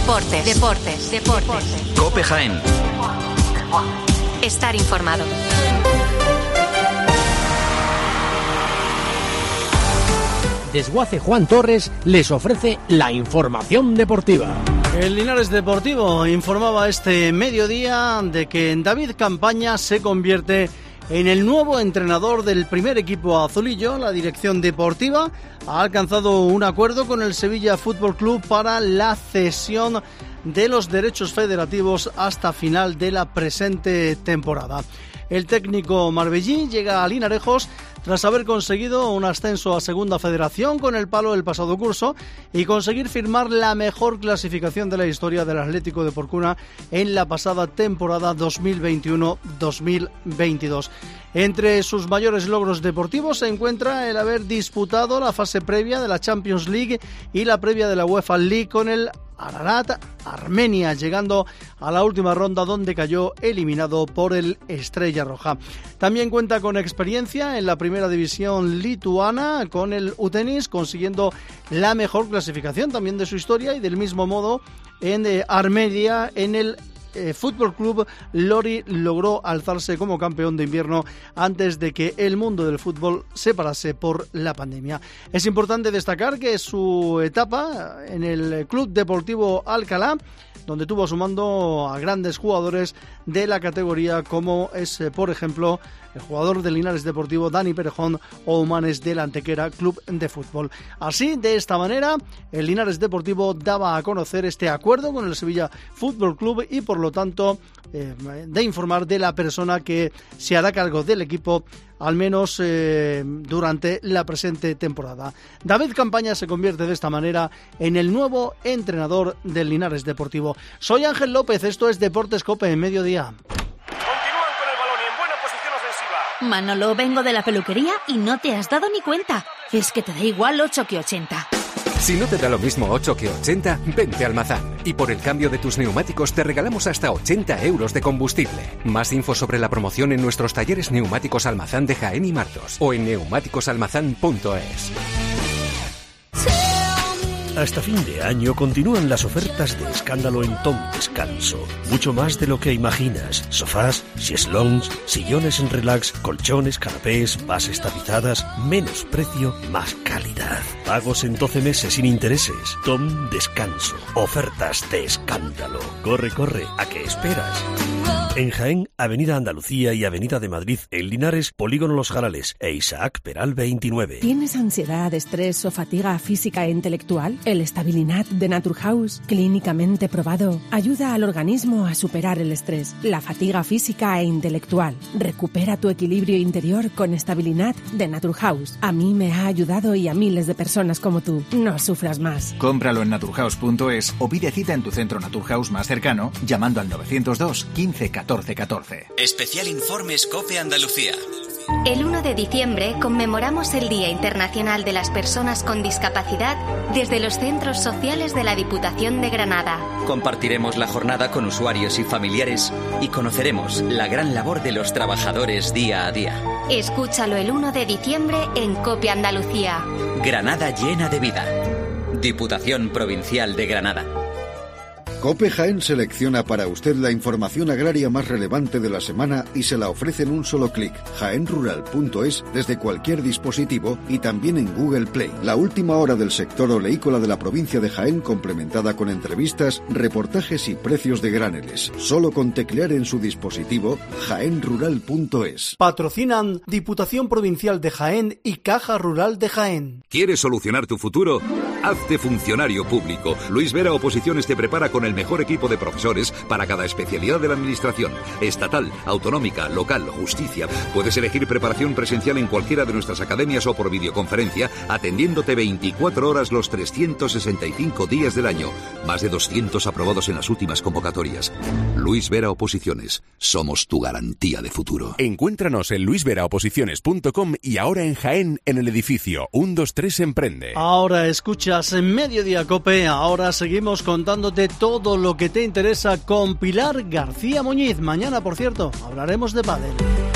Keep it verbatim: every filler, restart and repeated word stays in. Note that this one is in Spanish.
Deportes, deportes, deportes. COPE Jaén. Estar informado. Desguace Juan Torres les ofrece la información deportiva. El Linares Deportivo informaba este mediodía de que David Campaña se convierte en el nuevo entrenador del primer equipo azulillo. La dirección deportiva ha alcanzado un acuerdo con el Sevilla Fútbol Club para la cesión de los derechos federativos hasta final de la presente temporada. El técnico marbellí llega a Linarejos tras haber conseguido un ascenso a Segunda Federación con el palo el pasado curso y conseguir firmar la mejor clasificación de la historia del Atlético de Porcuna en la pasada temporada dos mil veintiuno dos mil veintidós. Entre sus mayores logros deportivos se encuentra el haber disputado la fase previa de la Champions League y la previa de la UEFA League con el Ararat Armenia, llegando a la última ronda donde cayó eliminado por el Estrella Roja. También cuenta con experiencia en la primera división lituana con el Utenis, consiguiendo la mejor clasificación también de su historia, y del mismo modo en eh, Armenia en el Eh, Fútbol Club Lori logró alzarse como campeón de invierno antes de que el mundo del fútbol se parase por la pandemia. Es importante destacar que su etapa en el Club Deportivo Alcalá, donde tuvo sumando a grandes jugadores de la categoría como es, por ejemplo, el jugador del Linares Deportivo Dani Perejón o Humanes del Antequera Club de Fútbol. Así, de esta manera, el Linares Deportivo daba a conocer este acuerdo con el Sevilla Fútbol Club y, por lo tanto, eh, de informar de la persona que se hará cargo del equipo al menos eh, durante la presente temporada. David Campaña se convierte de esta manera en el nuevo entrenador del Linares Deportivo. Soy Ángel López, esto es Deportes COPE en mediodía. Manolo, vengo de la peluquería y no te has dado ni cuenta. Es que te da igual ocho que ochenta. Si no te da lo mismo ocho que ochenta, vente a Almazán. Y por el cambio de tus neumáticos te regalamos hasta ochenta euros de combustible. Más info sobre la promoción en nuestros talleres Neumáticos Almazán de Jaén y Martos o en neumáticos almazán punto es. Hasta fin de año continúan las ofertas de escándalo en Tom Descanso. Mucho más de lo que imaginas. Sofás, chaiselongs, sillones en relax, colchones, canapés, bases tapizadas. Menos precio, más calidad. Pagos en doce meses sin intereses. Tom Descanso. Ofertas de escándalo. Corre, corre. ¿A qué esperas? En Jaén, Avenida Andalucía y Avenida de Madrid. En Linares, Polígono Los Jarales e Isaac Peral veintinueve. ¿Tienes ansiedad, estrés o fatiga física e intelectual? El Stabilinat de Naturhaus, clínicamente probado, ayuda al organismo a superar el estrés, la fatiga física e intelectual. Recupera tu equilibrio interior con Stabilinat de Naturhaus. A mí me ha ayudado y a miles de personas como tú. No sufras más. Cómpralo en naturhaus punto es o pide cita en tu centro Naturhaus más cercano llamando al novecientos dos quince catorce catorce. Especial Informes COPE Andalucía. El uno de diciembre conmemoramos el Día Internacional de las Personas con Discapacidad desde los centros sociales de la Diputación de Granada. Compartiremos la jornada con usuarios y familiares y conoceremos la gran labor de los trabajadores día a día. Escúchalo el uno de diciembre en COPE Andalucía. Granada llena de vida. Diputación Provincial de Granada. COPE Jaén selecciona para usted la información agraria más relevante de la semana y se la ofrece en un solo clic. jaén rural punto es desde cualquier dispositivo y también en Google Play. La última hora del sector oleícola de la provincia de Jaén, complementada con entrevistas, reportajes y precios de graneles. Solo con teclear en su dispositivo jaén rural punto es. Patrocinan Diputación Provincial de Jaén y Caja Rural de Jaén. ¿Quieres solucionar tu futuro? Hazte funcionario público. Luis Vera Oposiciones te prepara con el mejor equipo de profesores para cada especialidad de la administración. Estatal, autonómica, local, justicia. Puedes elegir preparación presencial en cualquiera de nuestras academias o por videoconferencia, atendiéndote veinticuatro horas los trescientos sesenta y cinco días del año. Más de doscientos aprobados en las últimas convocatorias. Luis Vera Oposiciones. Somos tu garantía de futuro. Encuéntranos en luis vera oposiciones punto com y ahora en Jaén, en el edificio uno dos tres Emprende. Ahora escuchas en Mediodía COPE. Ahora seguimos contándote todo lo que te interesa con Pilar García Muñiz. Mañana, por cierto, hablaremos de pádel.